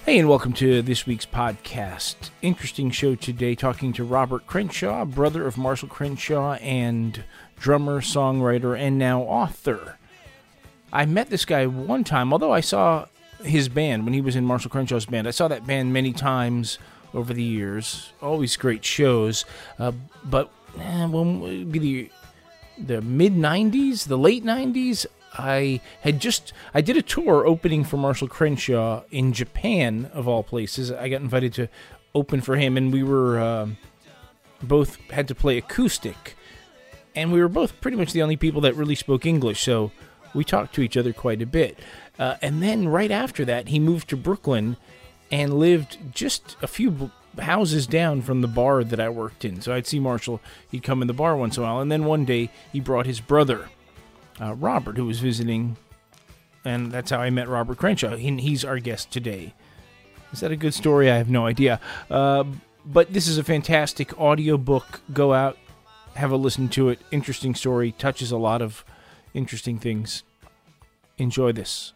Hey, and welcome to this week's podcast. Interesting show today, talking to Robert Crenshaw, brother of Marshall Crenshaw, and drummer, songwriter, and now author. I met this guy one time, although I saw his band when he was in Marshall Crenshaw's band. I saw that band many times over the years. Always great shows. But when it would be the mid-'90s, the late 90s, I did a tour opening for Marshall Crenshaw in Japan, of all places. I got invited to open for him, and we were both had to play acoustic. And we were both pretty much the only people that really spoke English, so we talked to each other quite a bit. And then right after that, he moved to Brooklyn and lived just a few houses down from the bar that I worked in. So I'd see Marshall, he'd come in the bar once in a while, and then one day he brought his brother, Robert, who was visiting, and that's how I met Robert Crenshaw. He's our guest today. Is that a good story? I have no idea. But this is a fantastic audiobook. Go out, have a listen to it. Interesting story, touches a lot of interesting things. Enjoy this.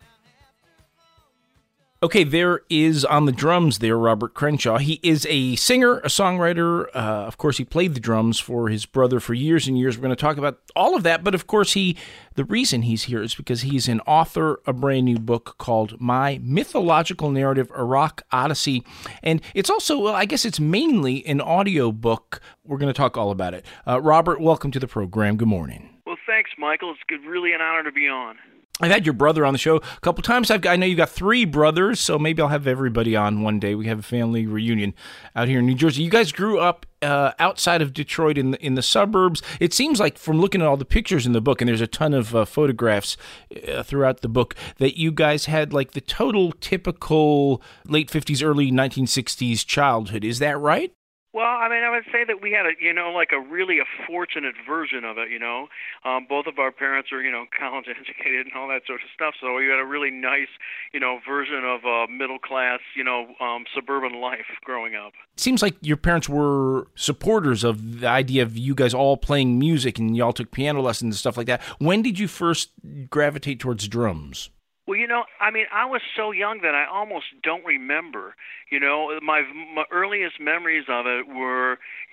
Okay, there is on the drums there, Robert Crenshaw. He is a singer, a songwriter. Of course, he played the drums for his brother for years and years. We're going to talk about all of that. But of course, the reason he's here is because he's an author, a brand new book called My Mythological Narrative, A Rock Odyssey. And it's also, well, I guess it's mainly an audio book. We're going to talk all about it. Robert, welcome to the program. Good morning. Well, thanks, Michael. It's really an honor to be on. I've had your brother on the show a couple times. I know you've got 3 brothers, so maybe I'll have everybody on one day. We have a family reunion out here in New Jersey. You guys grew up outside of Detroit in the suburbs. It seems like from looking at all the pictures in the book, and there's a ton of photographs throughout the book, that you guys had like the total typical late 50s, early 1960s childhood. Is that right? Well, I mean, I would say that we had a really fortunate version of it, Both of our parents are, college educated and all that sort of stuff, so we had a really nice, version of middle-class, suburban life growing up. It seems like your parents were supporters of the idea of you guys all playing music, and y'all took piano lessons and stuff like that. When did you first gravitate towards drums? Well, I was so young that I almost don't remember. My earliest memories of it were,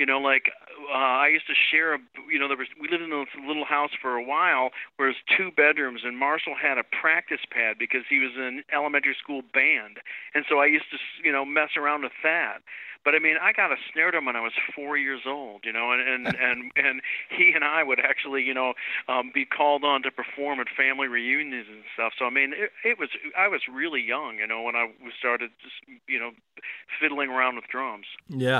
I used to share we lived in this little house for a while where it was 2 bedrooms, and Marshall had a practice pad because he was in elementary school band, and so I used to, mess around with that. But I mean, I got a snare drum when I was 4 years old, and he and I would actually, be called on to perform at family reunions and stuff. So I mean, I was really young, when I started just, fiddling around with drums. Yeah,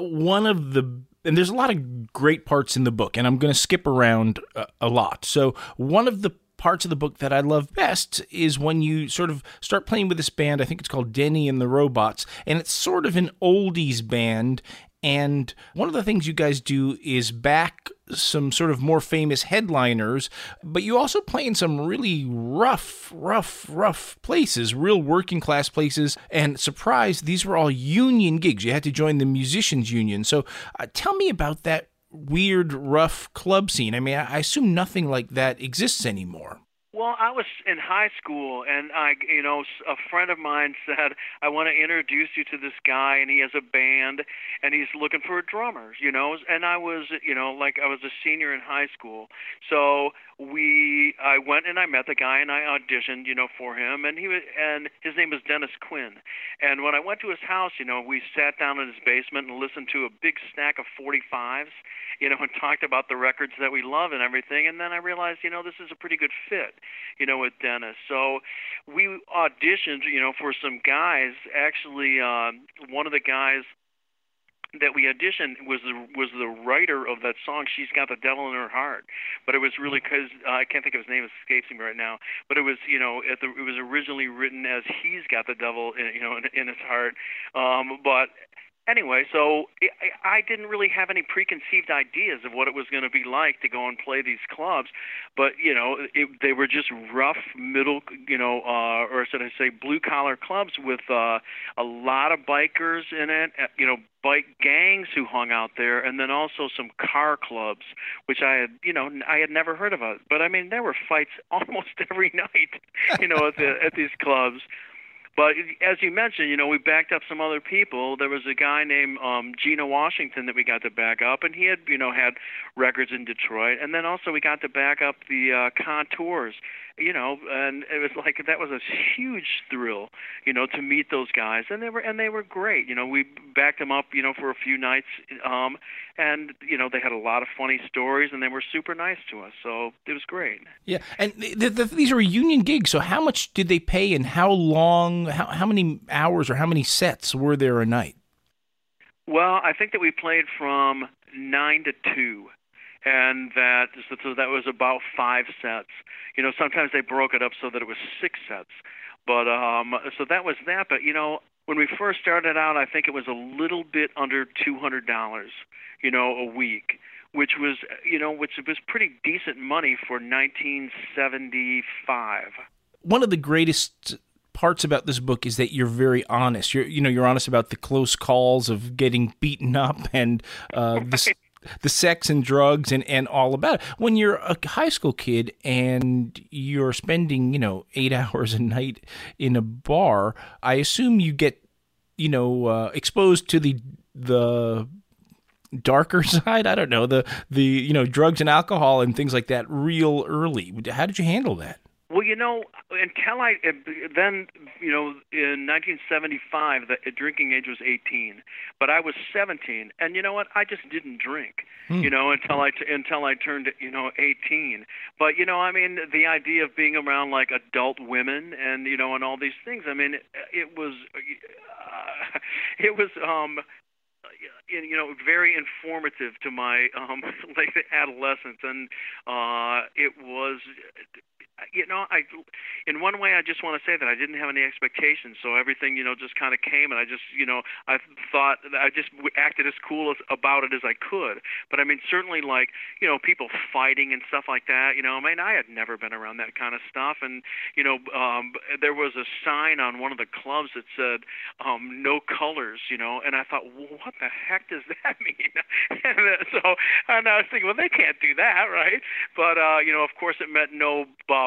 and there's a lot of great parts in the book, and I'm going to skip around a lot. So one of the parts of the book that I love best is when you sort of start playing with this band. I think it's called Denny and the Robots, and it's sort of an oldies band. And one of the things you guys do is back some sort of more famous headliners, but you also play in some really rough places, real working class places. And surprise, these were all union gigs. You had to join the musicians union. So tell me about that weird, rough club scene. I mean, I assume nothing like that exists anymore. Well, I was in high school, and a friend of mine said, I want to introduce you to this guy, and he has a band, and he's looking for drummers, and I was, I was a senior in high school. So I went and I met the guy, and I auditioned, for him, and his name was Dennis Quinn. And when I went to his house, we sat down in his basement and listened to a big stack of 45s, and talked about the records that we love and everything. And then I realized, this is a pretty good fit, with Dennis. So we auditioned, for some guys. Actually, one of the guys that we auditioned was the writer of that song, She's Got the Devil in Her Heart. But it was really because I can't think of his name, it escapes me right now. But it was, it was originally written as He's Got the Devil in his heart. But anyway, so I didn't really have any preconceived ideas of what it was going to be like to go and play these clubs, but they were just rough middle, or should I say, blue collar clubs with a lot of bikers in it, bike gangs who hung out there, and then also some car clubs, which I had never heard of. But I mean, there were fights almost every night, at these clubs. But as you mentioned, we backed up some other people. There was a guy named Gino Washington that we got to back up, and he had, had records in Detroit. And then also we got to back up the Contours, and it was like that was a huge thrill, to meet those guys, and they were great. We backed them up, for a few nights, and they had a lot of funny stories, and they were super nice to us. So it was great. Yeah, and these are union gigs. So how much did they pay, and how long? How many hours or how many sets were there a night? Well, I think that we played from 9 to 2, and that was about 5 sets. Sometimes they broke it up so that it was 6 sets. But so that was that. But when we first started out, I think it was a little bit under $200, a week, which was pretty decent money for 1975. One of the greatest parts about this book is that you're very honest. You're honest about the close calls of getting beaten up and the sex and drugs and all about it. When you're a high school kid and you're spending 8 hours a night in a bar, I assume you get exposed to the darker side. I don't know, the drugs and alcohol and things like that real early. How did you handle that? Well, until in 1975, the drinking age was 18, but I was 17, and you know what? I just didn't drink, until I turned 18. But the idea of being around like adult women and and all these things, it was very informative to my like adolescence, and it was. In one way, I just want to say that I didn't have any expectations, so everything, just kind of came, and I just, I thought I just acted as cool about it as I could. But certainly, like, people fighting and stuff like that. I had never been around that kind of stuff, and there was a sign on one of the clubs that said "No colors," and I thought, well, what the heck does that mean? and I was thinking, well, they can't do that, right? But of course, it meant no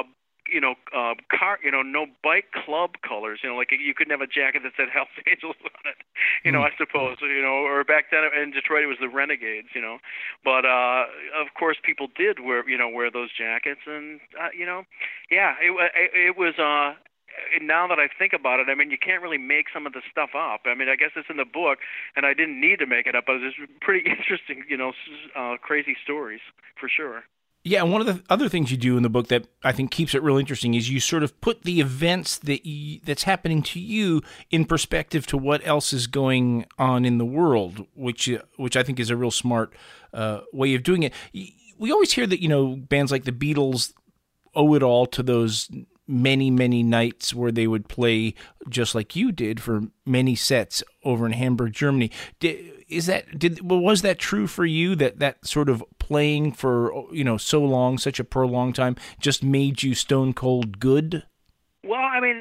no bike club colors. Like you couldn't have a jacket that said Hells Angels on it. I suppose. Or back then in Detroit it was the Renegades. But of course people did wear those jackets, and it was. Now that I think about it, you can't really make some of the stuff up. I guess it's in the book, and I didn't need to make it up, but it's pretty interesting, crazy stories for sure. Yeah, and one of the other things you do in the book that I think keeps it real interesting is you sort of put the events that's happening to you in perspective to what else is going on in the world, which I think is a real smart way of doing it. We always hear that, bands like the Beatles owe it all to those many, many nights where they would play just like you did for many sets over in Hamburg, Germany. Was that true for you, that sort of playing for so long, such a prolonged time, just made you stone cold good? Well,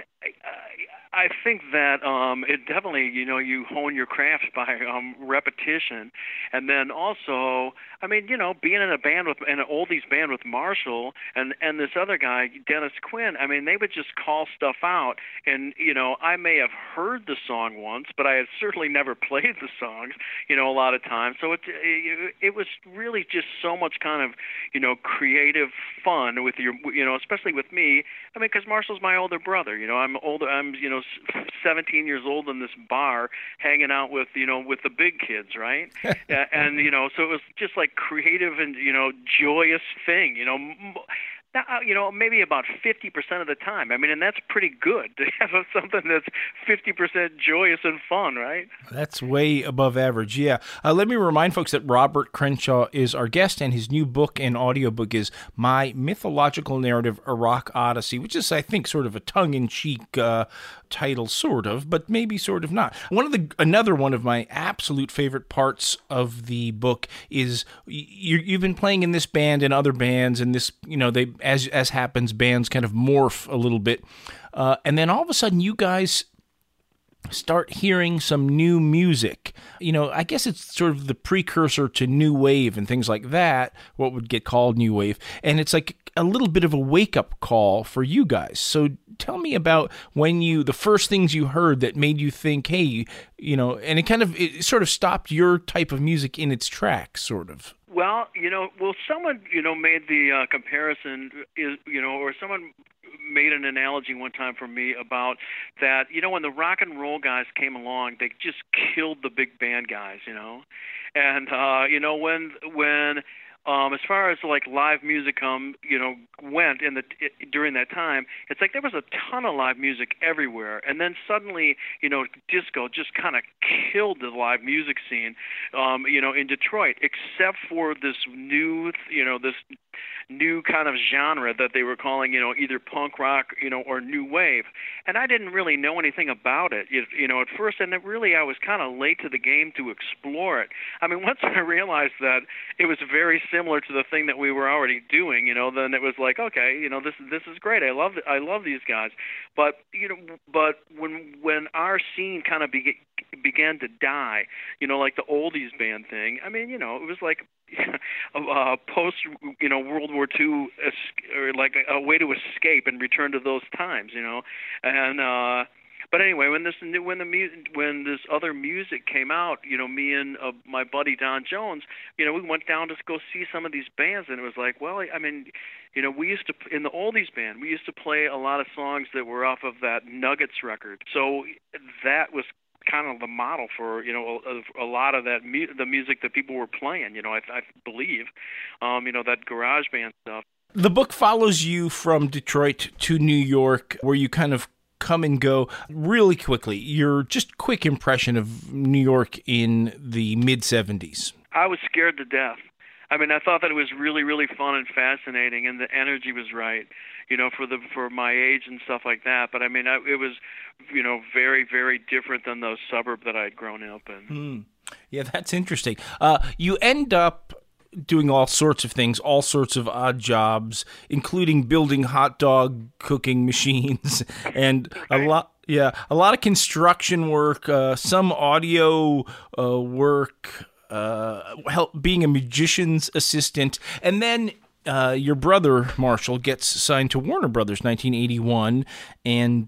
I think that it definitely, you hone your craft by repetition, and then also, being in a band an oldies band with Marshall and this other guy, Dennis Quinn. They would just call stuff out, and I may have heard the song once, but I had certainly never played the songs, a lot of times. So it was really just so much kind of creative fun with your, especially with me. Because Marshall's my older brother. I'm older. I'm 17 years old in this bar, hanging out with with the big kids, right? And so it was just like creative and joyous thing. Maybe about 50% of the time. And that's pretty good to have something that's 50% joyous and fun, right? That's way above average, yeah. Let me remind folks that Robert Crenshaw is our guest, and his new book and audiobook is My Mythological Narrative, A Rock Odyssey, which is, I think, sort of a tongue-in-cheek title, sort of, but maybe sort of not. Another one of my absolute favorite parts of the book is you've been playing in this band and other bands, and this, they, as happens, bands kind of morph a little bit, and then all of a sudden you guys start hearing some new music. I guess it's sort of the precursor to new wave and things like that, what would get called new wave. And it's like a little bit of a wake-up call for you guys. So tell me about the first things you heard that made you think, hey, and it sort of stopped your type of music in its tracks, sort of. Well, someone, made the comparison, or someone made an analogy one time for me about that, when the rock and roll guys came along, they just killed the big band guys, and, when as far as like live music went during that time, it's like there was a ton of live music everywhere, and then suddenly disco just kind of killed the live music scene in Detroit, except for this new kind of genre that they were calling either punk rock or new wave, and I didn't really know anything about it at first, and I was kind of late to the game to explore it. I mean, once I realized that it was very similar to the thing that we were already doing, then it was like, okay, this is great. I love these guys. But when our scene kind of began to die, like the oldies band thing, I mean, it was like post World War II, or like a way to escape and return to those times, and but anyway, when this other music came out, me and my buddy Don Jones, we went down to go see some of these bands, and it was like, well, I mean, we used to, in the oldies band, we used to play a lot of songs that were off of that Nuggets record, so that was kind of the model for a lot of that the music that people were playing. I believe, that garage band stuff. The book follows you from Detroit to New York, where you kind of come and go really quickly. Your just quick impression of New York in the mid-'70s. I was scared to death. I mean, I thought that it was really, really fun and fascinating, and the energy was right, for my age and stuff like that. But I mean, it was, very, very different than the suburb that I had grown up in. Yeah, that's interesting. You end up doing all sorts of things, all sorts of odd jobs, including building hot dog cooking machines and a lot of construction work, some audio work, being a musician's assistant, and then your brother Marshall gets signed to Warner Brothers 1981, and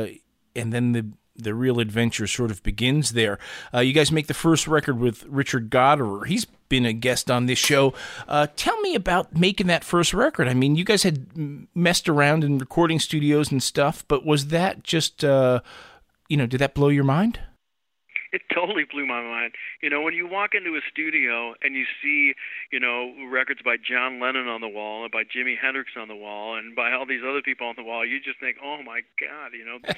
then the real adventure sort of begins there. You guys make the first record with Richard Gottehrer. He's been a guest on this show. Tell me about making that first record. I mean, you guys had messed around in recording studios and stuff, but was that just, did that blow your mind? It totally blew my mind. When you walk into a studio and you see, records by John Lennon on the wall and by Jimi Hendrix on the wall and by all these other people on the wall, you just think, oh my God,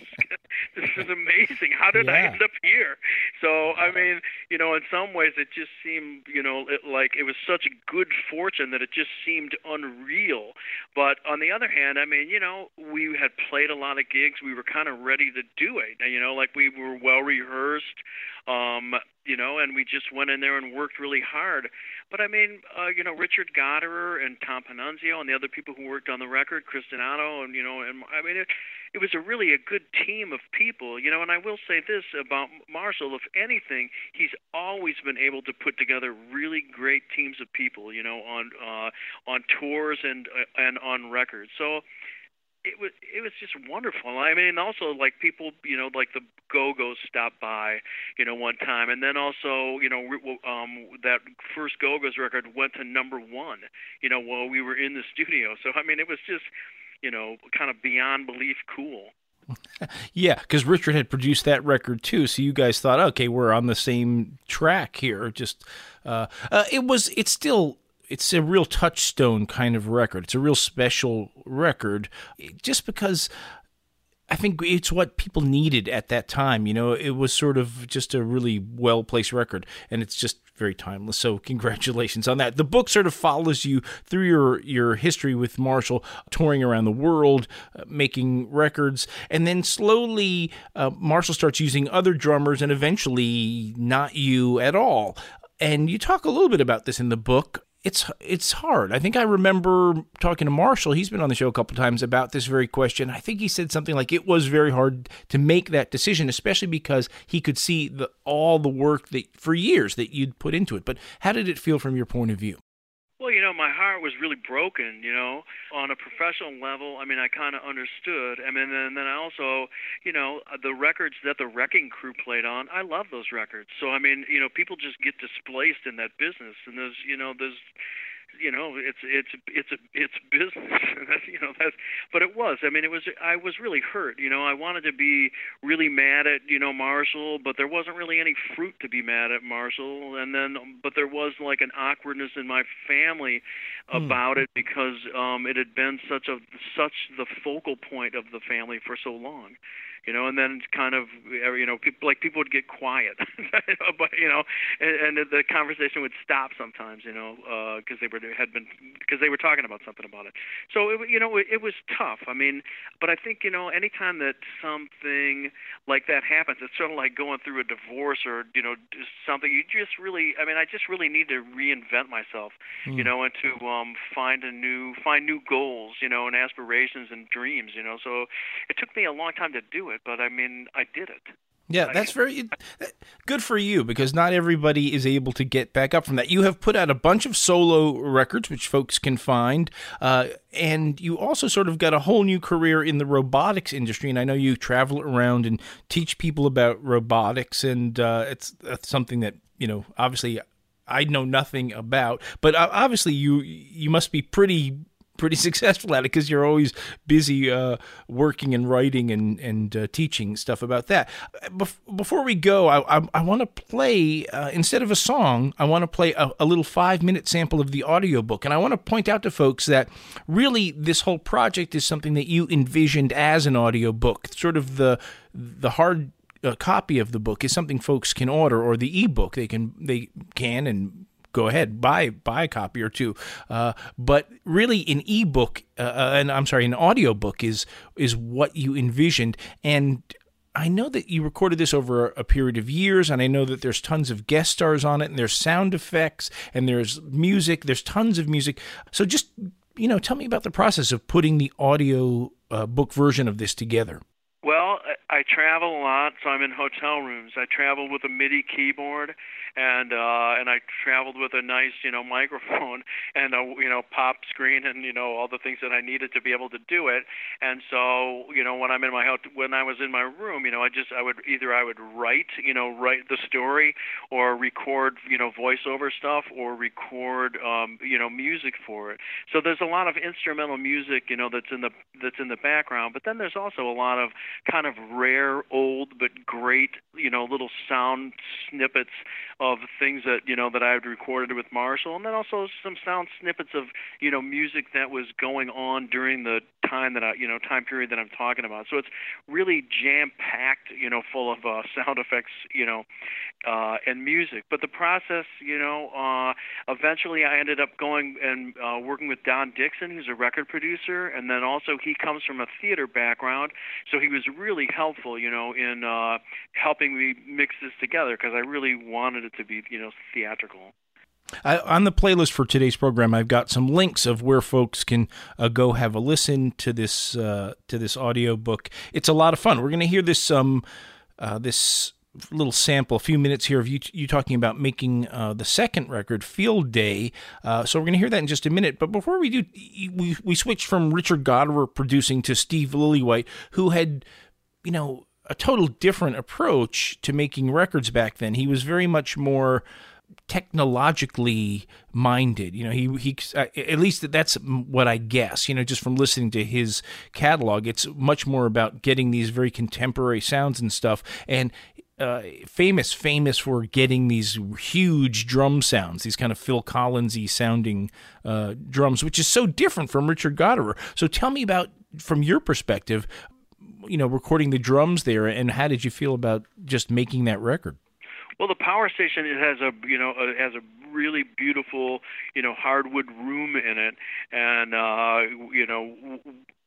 this is amazing. How did I end up here? So, I mean, in some ways it just seemed, like it was such a good fortune that it just seemed unreal. But on the other hand, I mean, we had played a lot of gigs. We were kind of ready to do it. Like we were well rehearsed. And we just went in there and worked really hard. But I mean, Richard Gottehrer and Tom Panunzio and the other people who worked on the record, Chris Donato, and I mean, it was really a good team of people, and I will say this about Marshall, if anything, he's always been able to put together really great teams of people, on tours and on records. So it was just wonderful. I mean, also like people, like the Go-Go's stopped by, one time, and then also, that first Go-Go's record went to number 1, while we were in the studio. So I mean, it was just, kind of beyond belief cool. Yeah, because Richard had produced that record too, so you guys thought, okay, we're on the same track here. Just it's a real touchstone kind of record. It's a real special record, just because I think it's what people needed at that time. It was sort of just a really well-placed record, and it's just very timeless. So congratulations on that. The book sort of follows you through your history with Marshall, touring around the world, making records, and then slowly Marshall starts using other drummers, and eventually not you at all. And you talk a little bit about this in the book. it's hard. I think I remember talking to Marshall. He's been on the show a couple of times about this very question. I think he said something like it was very hard to make that decision, especially because he could see all the work that for years that you'd put into it. But how did it feel from your point of view? Well, my heart was really broken, on a professional level. I mean, I kind of understood. I mean, and then I also, the records that the Wrecking Crew played on, I love those records. So, I mean, people just get displaced in that business. And there's it's business. But it was. I mean, I was really hurt. I wanted to be really mad at Marshall, but there wasn't really any fruit to be mad at Marshall. But there was like an awkwardness in my family about it because it had been such the focal point of the family for so long. And then kind of, people would get quiet, but and the conversation would stop sometimes, because they were talking about something about it. So it was tough. I mean, but I think anytime that something like that happens, it's sort of like going through a divorce or something. I just really need to reinvent myself, and to find new goals, and aspirations and dreams, So it took me a long time to do it. But I mean, I did it. Yeah, that's very good for you because not everybody is able to get back up from that. You have put out a bunch of solo records, which folks can find, and you also sort of got a whole new career in the robotics industry. And I know you travel around and teach people about robotics, and it's something that, obviously I know nothing about, but obviously you must be pretty successful at it because you're always busy working and writing and teaching stuff about that. Before we go, I want to play, instead of a song, I want to play a little 5-minute sample of the audiobook. And I want to point out to folks that really this whole project is something that you envisioned as an audiobook. Sort of the hard copy of the book is something folks can order, or the ebook they can and go ahead, buy a copy or two. But really an ebook, an audiobook is what you envisioned. And I know that you recorded this over a period of years, and I know that there's tons of guest stars on it, and there's sound effects, and there's music, there's tons of music. So just, tell me about the process of putting the audio book version of this together. Well, I travel a lot, so I'm in hotel rooms. I travel with a MIDI keyboard, and I traveled with a nice, microphone and a pop screen, and all the things that I needed to be able to do it. And so, when I was in my room, I would write the story, or record, voiceover stuff, or record, music for it. So there's a lot of instrumental music, that's in the background. But then there's also a lot of kind of rare, old, but great, little sound snippets of things that, that I had recorded with Marshall, and then also some sound snippets of, music that was going on during the time period that I'm talking about. So it's really jam-packed, full of sound effects, and music. But the process, eventually I ended up going and working with Don Dixon, who's a record producer, and then also he comes from a theater background, so he was really helpful, in helping me mix this together because I really wanted it to be, theatrical. On the playlist for today's program, I've got some links of where folks can go have a listen to this audio book. It's a lot of fun. We're going to hear this this little sample, a few minutes here of you talking about making the second record, Field Day. So we're going to hear that in just a minute. But before we do, we switched from Richard Gottehrer producing to Steve Lillywhite, who had, a total different approach to making records back then. He was very much more technologically minded. He at least that's what I guess, just from listening to his catalog. It's much more about getting these very contemporary sounds and stuff. And famous for getting these huge drum sounds, these kind of Phil Collins-y sounding drums, which is so different from Richard Gottehrer. So tell me about, from your perspective, recording the drums there, and how did you feel about just making that record? Well, the Power Station, it has a really beautiful, hardwood room in it, and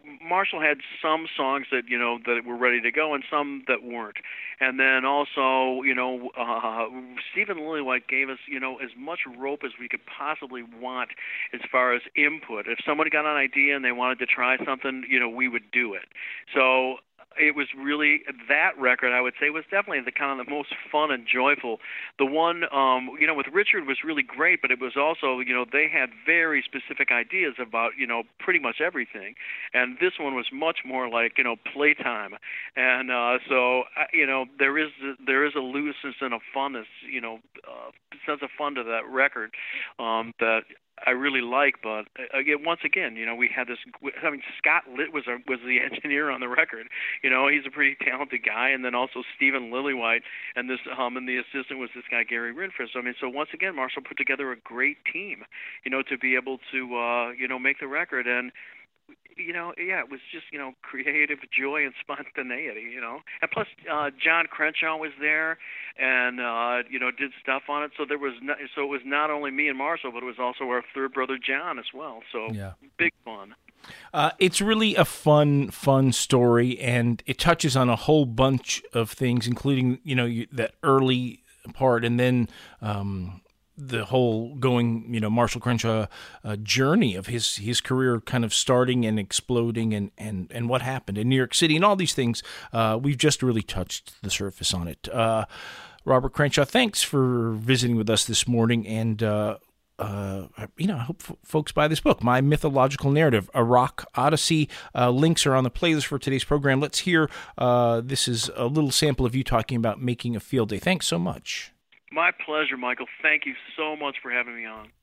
Marshall had some songs that that were ready to go and some that weren't, and then also Stephen Lillywhite gave us as much rope as we could possibly want as far as input. If somebody got an idea and they wanted to try something, we would do it. So it was really, that record, I would say, was definitely the kind of the most fun and joyful. The one, with Richard was really great, but it was also, they had very specific ideas about, pretty much everything. And this one was much more like, playtime. And so, there is a looseness and a funness, sense of fun to that record that I really like, but once again, we had this. I mean, Scott Litt was the engineer on the record. He's a pretty talented guy, and then also Stephen Lillywhite, and and the assistant was this guy Gary Renfrew. So once again, Marshall put together a great team, to be able to make the record. And it was just, creative joy and spontaneity, And plus, John Crenshaw was there and, did stuff on it. So it was not only me and Marshall, but it was also our third brother, John, as well. So big fun. It's really a fun story, and it touches on a whole bunch of things, including, that early part, and then, the whole going, Marshall Crenshaw journey of his career kind of starting and exploding and what happened in New York City and all these things. We've just really touched the surface on it. Robert Crenshaw, thanks for visiting with us this morning. And, I hope folks buy this book, My Mythological Narrative, A Rock Odyssey. Links are on the playlist for today's program. Let's hear, this is a little sample of you talking about making a field day. Thanks so much. My pleasure, Michael. Thank you so much for having me on.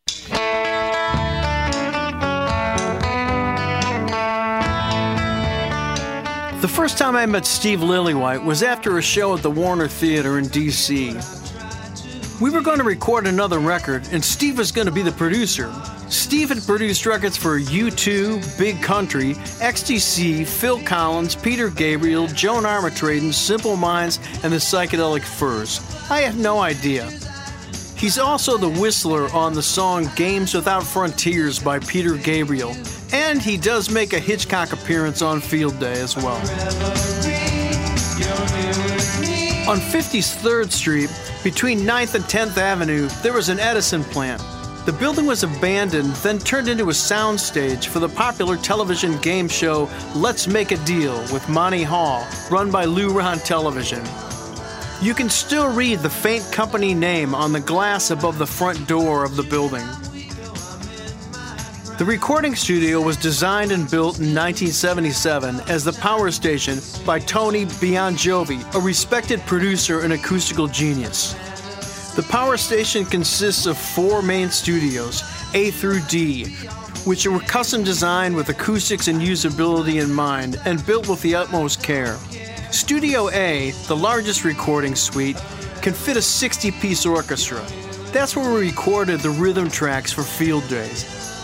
The first time I met Steve Lillywhite was after a show at the Warner Theater in D.C. We were going to record another record, and Steve was going to be the producer. Steve had produced records for U2, Big Country, XTC, Phil Collins, Peter Gabriel, Joan Armatrading, Simple Minds, and the Psychedelic Furs. I had no idea. He's also the whistler on the song Games Without Frontiers by Peter Gabriel, and he does make a Hitchcock appearance on Field Day as well. On 53rd Street, between 9th and 10th Avenue, there was an Edison plant. The building was abandoned, then turned into a soundstage for the popular television game show Let's Make a Deal with Monty Hall, run by Lou Ron Television. You can still read the faint company name on the glass above the front door of the building. The recording studio was designed and built in 1977 as the Power Station by Tony Bionjovi, a respected producer and acoustical genius. The Power Station consists of 4 main studios, A through D, which were custom designed with acoustics and usability in mind and built with the utmost care. Studio A, the largest recording suite, can fit a 60-piece orchestra. That's where we recorded the rhythm tracks for Field Days.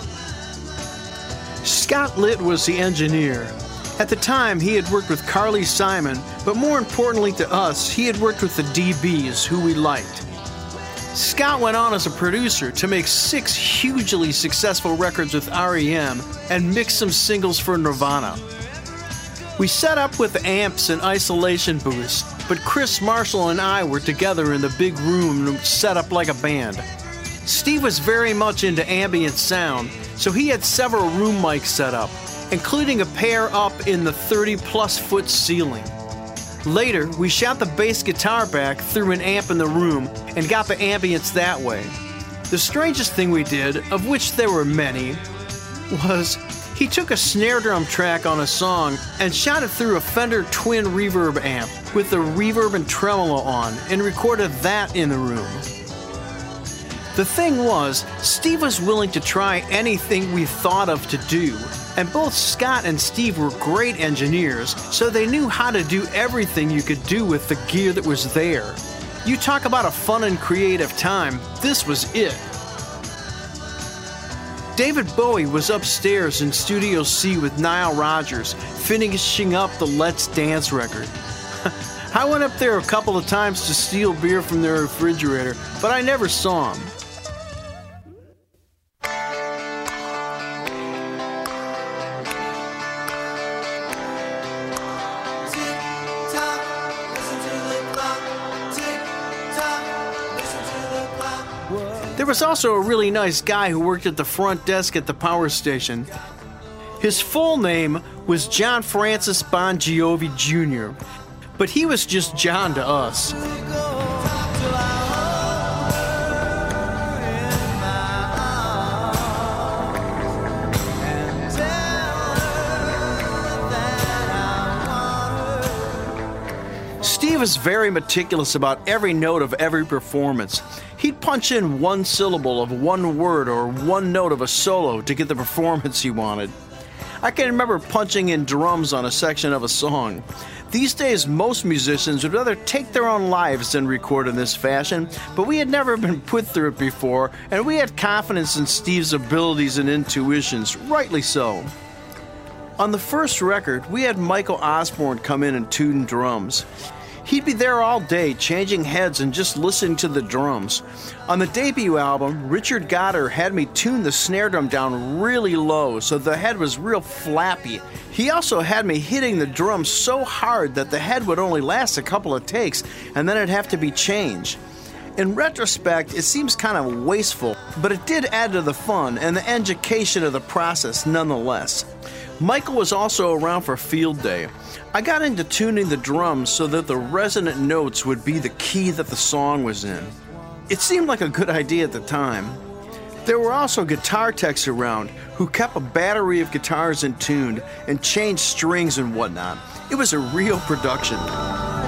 Scott Litt was the engineer. At the time, he had worked with Carly Simon, but more importantly to us, he had worked with the DBs, who we liked. Scott went on as a producer to make 6 hugely successful records with R.E.M. and mix some singles for Nirvana. We set up with amps and isolation booths, but Chris Marshall and I were together in the big room set up like a band. Steve was very much into ambient sound, so he had several room mics set up, including a pair up in the 30-plus foot ceiling. Later, we shot the bass guitar back through an amp in the room and got the ambience that way. The strangest thing we did, of which there were many, was he took a snare drum track on a song and shot it through a Fender Twin reverb amp with the reverb and tremolo on and recorded that in the room. The thing was, Steve was willing to try anything we thought of to do, and both Scott and Steve were great engineers, so they knew how to do everything you could do with the gear that was there. You talk about a fun and creative time, this was it. David Bowie was upstairs in Studio C with Nile Rodgers, finishing up the Let's Dance record. I went up there a couple of times to steal beer from their refrigerator, but I never saw him. There was also a really nice guy who worked at the front desk at the power station. His full name was John Francis Bon Jovi Jr., but he was just John to us. Steve was very meticulous about every note of every performance. He'd punch in one syllable of one word or one note of a solo to get the performance he wanted. I can remember punching in drums on a section of a song. These days, most musicians would rather take their own lives than record in this fashion, but we had never been put through it before, and we had confidence in Steve's abilities and intuitions, rightly so. On the first record, we had Michael Osborne come in and tune drums. He'd be there all day, changing heads and just listening to the drums. On the debut album, Richard Goddard had me tune the snare drum down really low so the head was real flappy. He also had me hitting the drums so hard that the head would only last a couple of takes and then it'd have to be changed. In retrospect, it seems kind of wasteful, but it did add to the fun and the education of the process nonetheless. Michael was also around for Field Day. I got into tuning the drums so that the resonant notes would be the key that the song was in. It seemed like a good idea at the time. There were also guitar techs around who kept a battery of guitars in tune and changed strings and whatnot. It was a real production.